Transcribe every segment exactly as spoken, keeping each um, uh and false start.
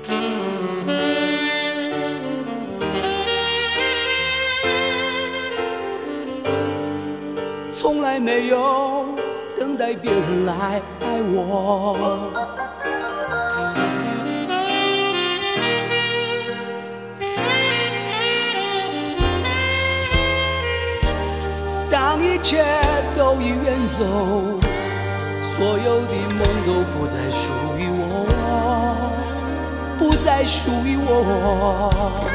从来没有等待别人来爱我。当一切都已远走，所有的梦都不再属于我，不再属于我。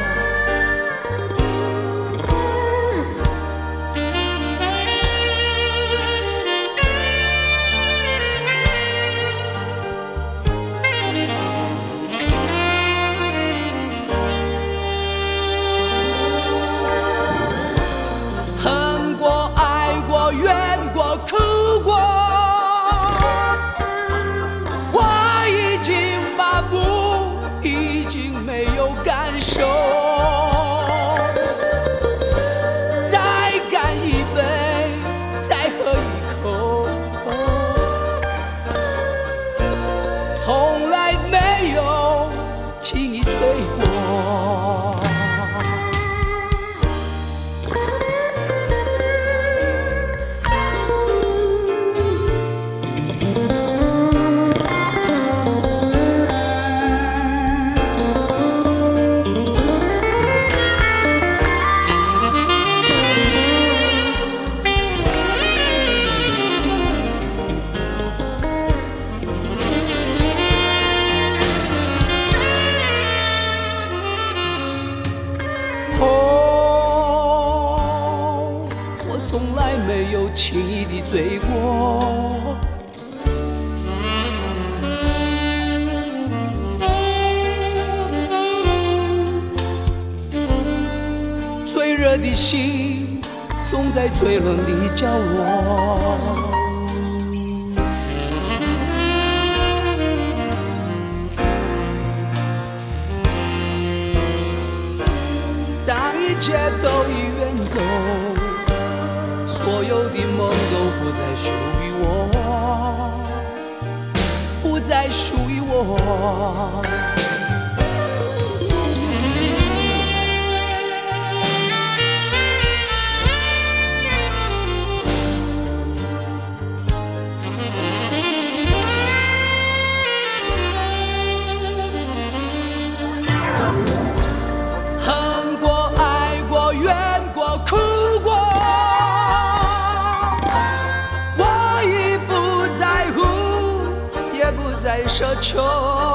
恨过，爱过，怨过，哭过，我已经麻木，已经没有感受。再干一杯，再喝一口，从来没有轻易醉过。从来没有轻易地醉过，最热的心总在最冷的角落。当一切都已远走，所有的梦都不再属于我，不再属于我。恨过，爱过，怨过，哭过，不再奢求。